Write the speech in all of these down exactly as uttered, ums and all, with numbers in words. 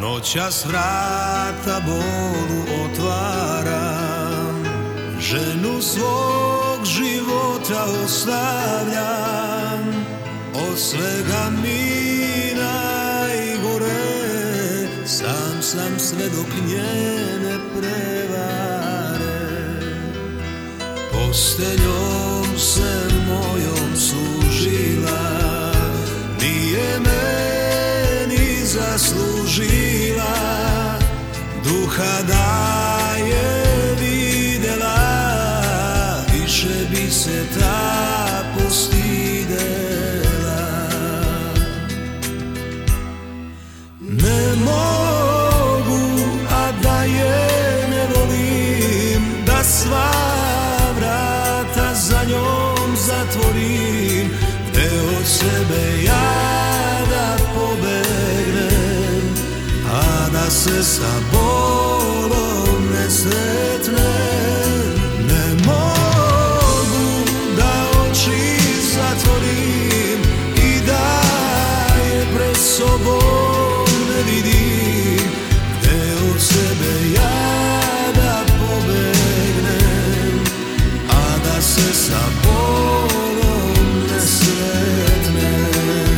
Noćas vrata bolu otvaram, ženu svog života ostavljam, od svega mi najgore, sam sam svedok njene prevare. Posteljom se mojom služila, nije meni zaslužila, duha da je videla, više bi se ta postidela. Ne mogu, a da je ne volim, da sva vrata za njom zatvorim, gde od sebe ja da pobegnem, a da se sa bolom ne sretnem. Ne mogu da oči zatvorim i da je pred sobom ne vidim, gde od sebe ja da pobegnem, a da se sa bolom ne sretnem.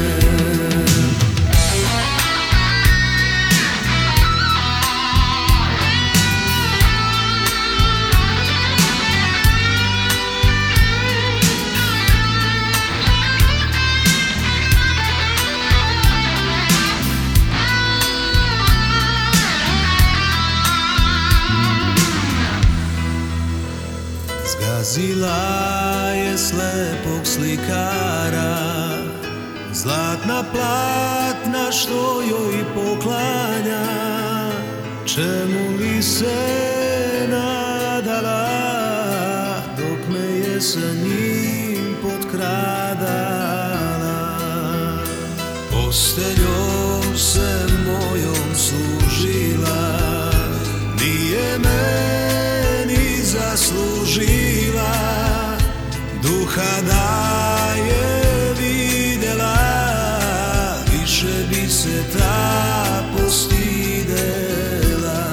Zgazila je slepog slikara, zlatna platna što joj poklanja, čemu li se nadala, dok me je sa njim potkradala. Posteljom se mojom služila, nije meni zaslužila, duha da je videla, više bi se ta postidela.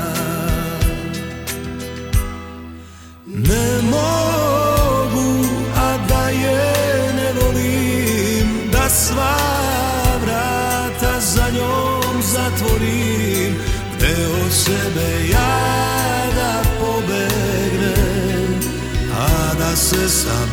Ne mogu, a da je ne volim, da sva vrata za njom zatvorim, gde od sebe ja da pobegnem, a da se sa